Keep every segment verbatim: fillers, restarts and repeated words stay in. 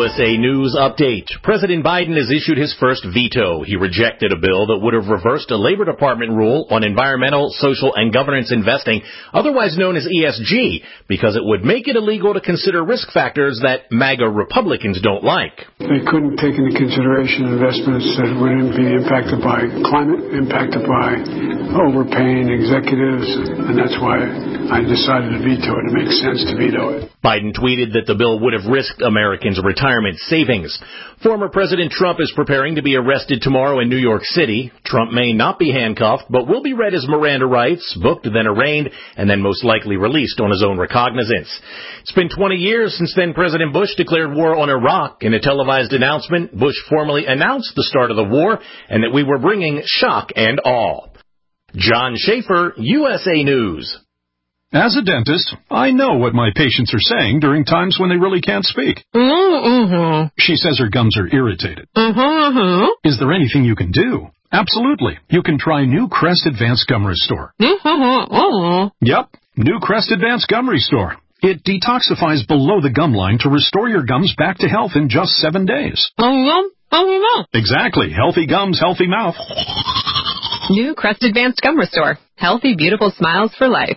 S A News Update. President Biden has issued his first veto. He rejected a bill that would have reversed a Labor Department rule on environmental, social, and governance investing, otherwise known as E S G, because it would make it illegal to consider risk factors that MAGA Republicans don't like. They couldn't take into consideration investments that wouldn't be impacted by climate, impacted by overpaying executives, and that's why I decided to veto it. It makes sense to veto it. Biden tweeted that the bill would have risked Americans' retirement savings. Former President Trump is preparing to be arrested tomorrow in New York City. Trump may not be handcuffed, but will be read his Miranda rights, booked, then arraigned, and then most likely released on his own recognizance. It's been twenty years since then President Bush declared war on Iraq. In a televised announcement, Bush formally announced the start of the war and that we were bringing shock and awe. John Schaefer, U S A News. As a dentist, I know what my patients are saying during times when they really can't speak. Mm-hmm. She says her gums are irritated. Mm-hmm. Is there anything you can do? Absolutely. You can try new Crest Advanced Gum Restore. Mm-hmm. Yep, new Crest Advanced Gum Restore. It detoxifies below the gum line to restore your gums back to health in just seven days. Mm-hmm. Exactly. Healthy gums, healthy mouth. New Crest Advanced Gum Restore. Healthy, beautiful smiles for life.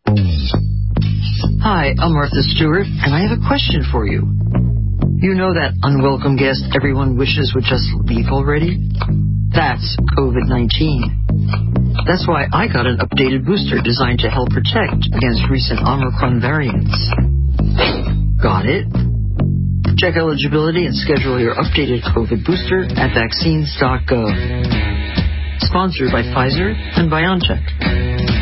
Hi, I'm Martha Stewart, and I have a question for you. You know that unwelcome guest everyone wishes would just leave already? That's COVID nineteen. That's why I got an updated booster designed to help protect against recent Omicron variants. Got it? Check eligibility and schedule your updated COVID booster at vaccines dot gov. Sponsored by Pfizer and BioNTech.